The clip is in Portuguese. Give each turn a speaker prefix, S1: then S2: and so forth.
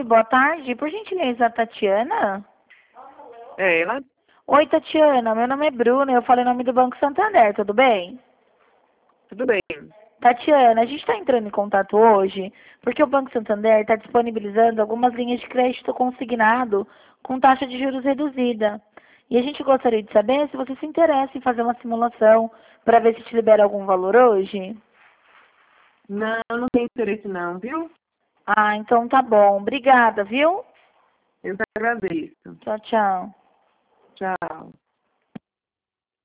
S1: Oi, boa tarde. Por gentileza, Tatiana?
S2: É ela?
S1: Oi, Tatiana. Meu nome é Bruna. Eu falo em nome do Banco Santander, tudo bem?
S2: Tudo bem.
S1: Tatiana, a gente está entrando em contato hoje porque o Banco Santander está disponibilizando algumas linhas de crédito consignado com taxa de juros reduzida. E a gente gostaria de saber se você se interessa em fazer uma simulação para ver se te libera algum valor hoje.
S2: Não, não tem interesse não, viu?
S1: Ah, então tá bom. Obrigada, viu?
S2: Eu que agradeço.
S1: Tchau, tchau.
S2: Tchau.